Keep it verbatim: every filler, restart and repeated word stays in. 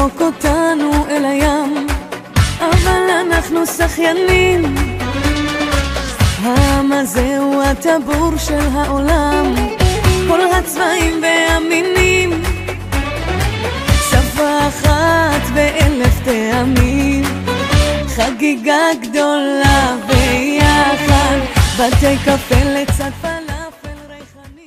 לזרוק אותנו אל הים, אבל אנחנו שחיינים. העם הזה הוא הטבור של העולם, כל הצבעים והמינים, שפה אחת באלף טעמים, חגיגה גדולה ביחד, בתי קפה